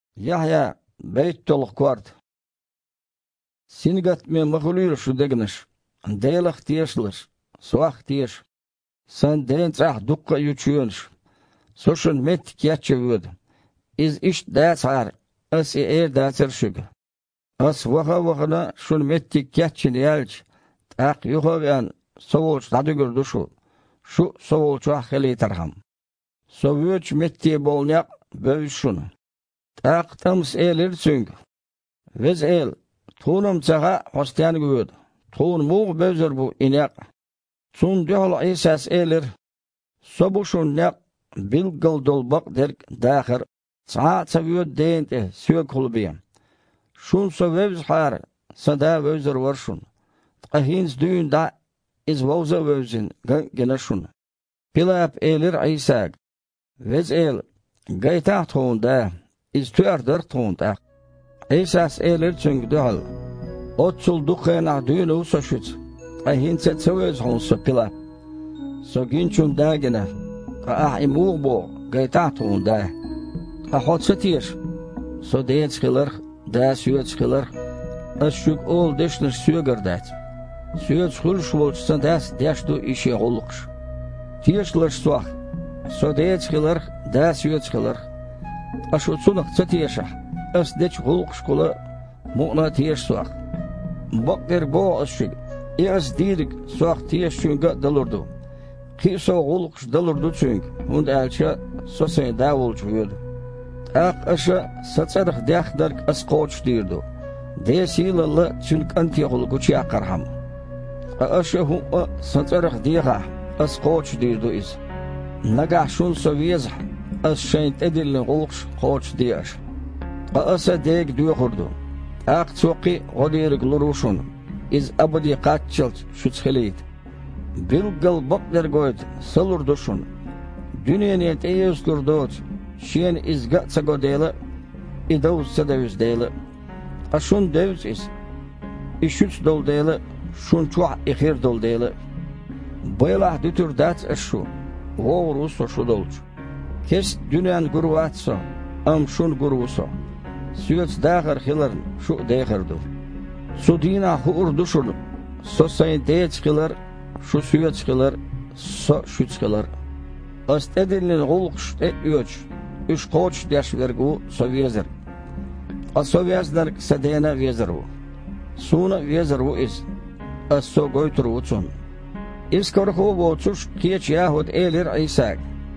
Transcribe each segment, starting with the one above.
Yahya beyttoluk kvart. Singat me mahulur şu degniş. Deylak tiyşlış. Suak tiyiş. Sen deyin tsah dukka yuçuyunş. Soşun met kiyatçı İz iş dağıt har. As dağıtır şug. As vaha şun metti kiyatçı niyalç. Tak yuha veyan soğulç dadı gördü şu. Şu soğulçu ahkeli tarham. Soğulç metti bolnyak bövüş şunu. Tak tams elir çünk. Vez tuğnum çağa hostayan güvöd. Tuğun muğ bözür bu inek. Sun dihol isas elir. Sobuşun nek bilgil dolbak derk dağır. Çağa çavöd deyinte süy kulbiyen. Şun so vevz har. Sada vözür var şun. Ahins düğün da iz vavza vövzin gene şun. Pilap elir isag. Vez gaytah tuğunda iz tüyardır tuğunda. İsas elir çünkü dihol. Otsul dukkayna düğünü usa şüt. Ahinse çavöz honsu pilap. So ginçun dagina. Imuğ bu gaytah tuğunda. Hotsa tiyer. So deyin çıkılır. Da süye çıkılır. Şük ol deşnir süye gırdat. Süye çıkılır şuolçsan deşdu işe olukş. Tiyerşlır suak. So deyin çıkılır. Da süye çıkılır. Aşu sunak çatiyerşah. Deç olukş kula muğna tiyerş suak. Bakter bo aşük. Dirik suak tiyerş çünkü dalurdu. Kisa olukş dalurdu çünkü. Hund elçe so sen da olçuyordu. Aşa satsarık dağdark as koç dirdu. Desilalı çünkü anti olguçi akarham. Aşa hu satsarık diğa as koç dirdu iz. Nagah şun saviyaz as şent edilin olguç koç diyaş. Asa deg duyurdu. Aqtsoqi godirik luruşun. İz abadi qaççılt şutsxeliyt. Bilgal bakler goyt salurdu şun. Dünyanı teyesturdu. Şien izgatsa godela idavsa devz dela. Aşun devz is. İşüç dol dela şun çuah ihir dol dela. Baylah dütür dat aşu. Voğrus şu dolç. Kes dünyan gurvatsa am şun gurvusa. Süyets dağır hiların şu dağırdı. Su dina huur duşun. So sayın deyç hilar şu süyets hilar so şüç hilar. Astedilin gulqş üç. Üç koç deşvergu so vezir. So vezler sadena vezirvu. Suna vezirvu is. So goyturvu çun. İskarhu voçuş kiyeç yahud elir İsak.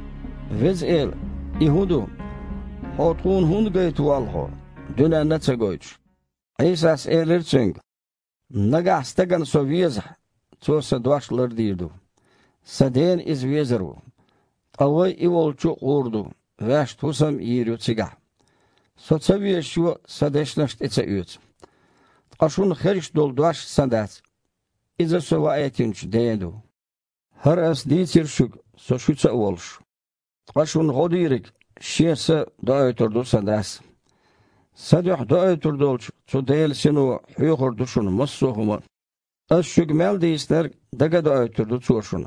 Vez ihudu. Hotun hund gaytualho. Dünen netsa goyç. İsas elir çünkü. Nagah stagan so vezir. Çosa duaşlar dirdu. Saden iz vezirvu. Avay ivolçu urdu. Vaş tusam yiriu tsiga. Sotsaviye şu sadeşnaşt etse üç. Aşun xeriş dolduaş sandat. İza sova ayetinç deyendu. Har as ditir şuk so şutsa olş. Aşun godirik şiyasa daöturdu sandas. Sadıh daöturdu olç. So deyel senu hüyukurdu şunu massuhuma. As şuk meldeyisler daga daöturdu çoşunu.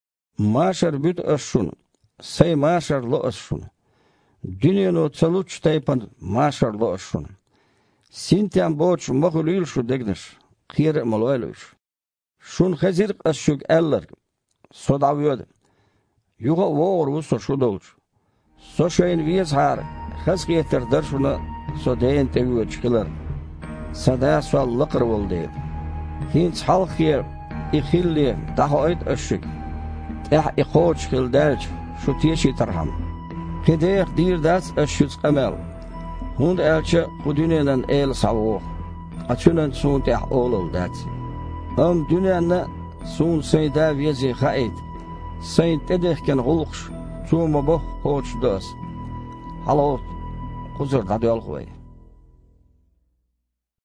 Maşar büt aşun. Say maşarlı aşun. Dünyanı çaluç taypan maşarlı aşun. Sintiam boç mahulül şu degniş. Kire malwayluş. Şun hazir aşuk eller. Sodavıyordu. Yuga voğru so şu dolç. So şeyin viyaz har. Xazk yetirdir şunu so deyin teviyor çıkılır. Sada so lıqır oldu. Hinç halkı ihilli daha ait aşuk. İqoç xildelç. Şu tiyeşi tarham. Kedeyek dirdas aşüz amel. Hund elçe kudünelen el savuğ. Açınan sun teh oğlul dat. Am dünyanla sun sayda viyezi xaid. Sayın tedehken gulqş. Suma boh hoç dos. Halot. Kuzur dadı yol koy.